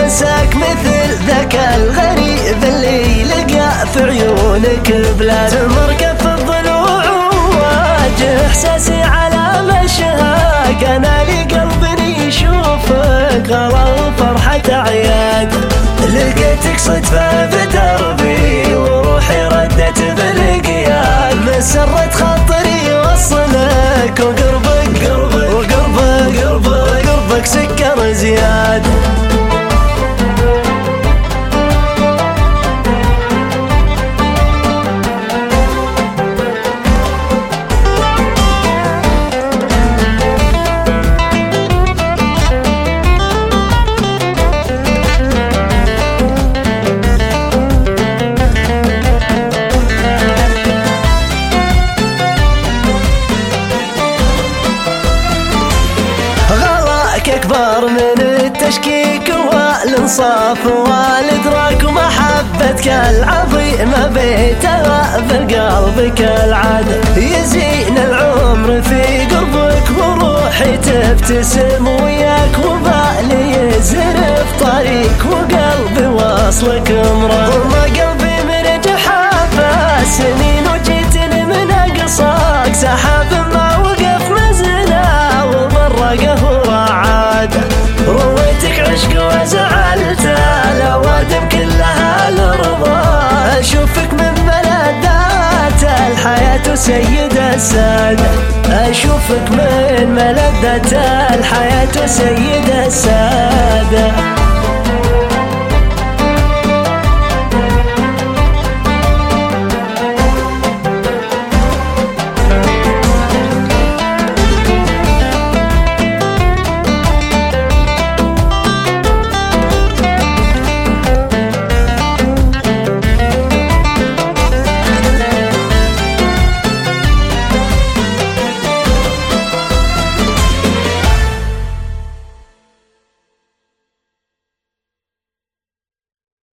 انساك مثل ذاك الغريب اللي لقى في عيونك بلاد. مركب في الضلوع وواجه احساسي على مشهاك، انا لي قلبي يشوفك غلا وفرحة اعياد. لقيتك صدفة بدربي وروحي ردت بالقياد، مسرت خاطري وصلك وقربك قربك سكر زياد. أكبر من التشكيك والانصاف والإدراك ومحبتك العظيمة بيتها في قلبك العادة. يزين العمر في قربك وروحي تبتسم وياك، وبالي يزرف طريق وقلبي وصلك مراد. وما قلبي من جحافة سنين وجيتني من أقصاك، سحاب ما وقف مزنا وبرقه رويتك عشق وزعلت الأوادم كلها الرضا. أشوفك من ملذات الحياة سيد السادة، أشوفك من ملذات الحياة سيد السادة.